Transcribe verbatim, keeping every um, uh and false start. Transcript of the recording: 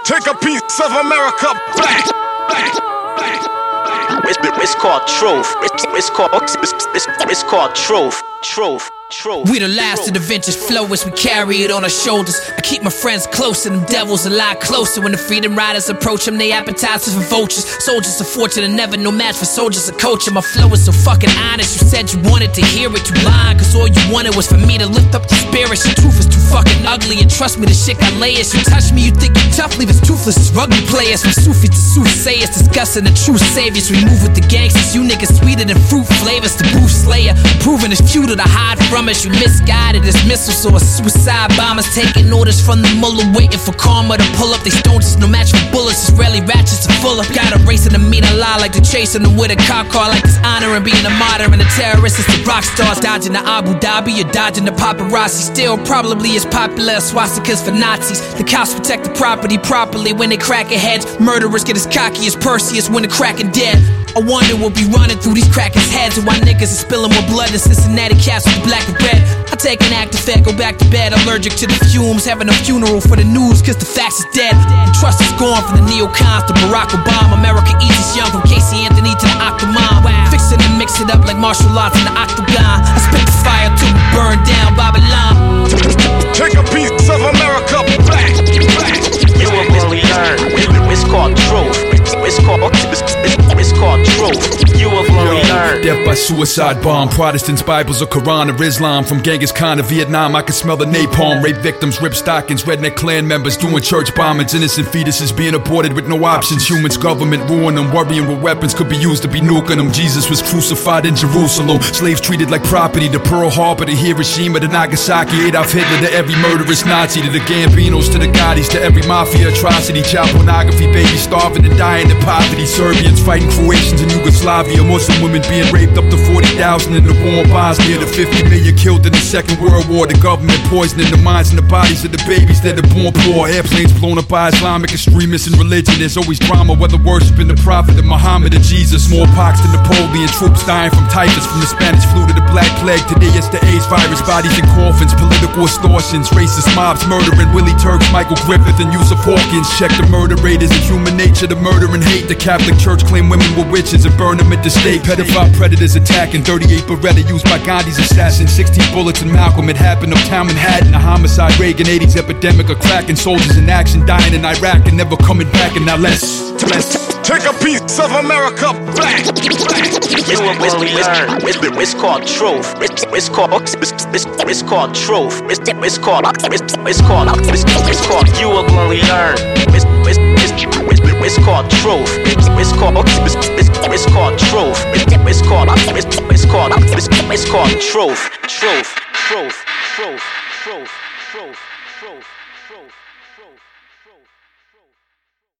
Take a piece of America back, back, back. It's, it's called truth. It's, it's called it's, it's, it's called truth. Truth. Truth. We the last of the vintage flow as we carry it on our shoulders. I keep my friends close and them devils a lot closer. When the freedom riders approach them, they appetizers for vultures. Soldiers of fortune and never no match for soldiers of culture. My flow is so fucking honest. You said you wanted to hear it, you lied. Cause all you wanted was for me to lift up the spirits. Your truth is too fucking ugly, and trust me, the shit got layers. You touch me, you think you tough, leave us toothless as rugby players. From Sufis to soothsayers, discussing the true saviors. We move with the gangsters, you niggas sweeter than fruit flavors. The Bruce Slayer, proving it's futile to hide from us. You misguided as missiles or suicide bombers, taking orders from the mullah, waiting for karma to pull up. They stones is no match for bullets. Israeli ratchets are full of. Got a racing to meet a lie, like they're chasing them with a cop car, like this honor and being a martyr. And the terrorists is the rock stars, dodging the Abu Dhabi, you're dodging the paparazzi. Still probably as popular as swastikas for Nazis. The cops protect the property properly when they cracking heads. Murderers get as cocky as Perseus when they're cracking dead. I wonder we'll be running through these crackers' heads, and why niggas are spilling more blood than Cincinnati cats with black and red. I take an Actifed, go back to bed, allergic to the fumes, having a funeral for the news, cause the facts is dead. The trust is gone from the neocons to Barack Obama. America eats us young, from Casey Anthony to the Octomom. Fix it and mix it up like martial arts in the octagon. I spit the fire till we burn down Babylon. Take a piece of America back, back. You will only learn. It's called truth. It's called it's, it's, it's called truth. You will only learn. Death by suicide bomb, Protestants, Bibles, or Quran or Islam. From Genghis Khan to Vietnam, I can smell the napalm. Rape victims, rip stockings, redneck clan members doing church bombings. Innocent fetuses being aborted with no options. Humans, government ruin them, worrying what weapons could be used to be nuking them. Jesus was crucified in Jerusalem. Slaves treated like property. The Pearl Harbor, the Hiroshima, the Nagasaki. Adolf Hitler, to every murderous Nazi. To the Gambinos, to the Gaudis, to every mafia atrocity. Child pornography, babies starving and dying in poverty. Serbians fighting Croatians in Yugoslavia. Muslim women being raped up to forty thousand in the war in Bosnia. The fifty million killed in the Second World War. The government poisoning the minds and the bodies of the babies that are born poor. Airplanes blown up by Islamic extremists and religion. There's always drama, whether worshiping the prophet of Muhammad or Jesus. Smallpox to Napoleon, troops dying from typhus. From the Spanish flu to the Black Plague. Today it's the AIDS virus, bodies in coffins. Political extortions, racist mobs murdering Willie Turks, Michael Griffith, and Yusuf Hawkins. Check the murder rate, is it human nature to murder and hate? The Catholic Church claim women were witches and burn them at the stake. Pedophile predators attacking, thirty-eight Beretta used by Gandhi's assassin. Sixteen bullets in Malcolm, it happened uptown Manhattan. A homicide, Reagan, eighties epidemic of cracking. Soldiers in action, dying in Iraq and never coming back. And now let's, let's take a piece of America back, back. You will only learn. It's, it's called truth. It's, it's called it's, it's, it's called truth. It's, it's called it's, it's called it's, it's called you will only learn. It's, it's, it's, it's, it's called truth. It's, it's called it's, it's, it's called truth. It's, it's called it's, it's called it's, it's called truth. Truth. Truth. Truth. Truth. Truth. Truth. Truth. Truth.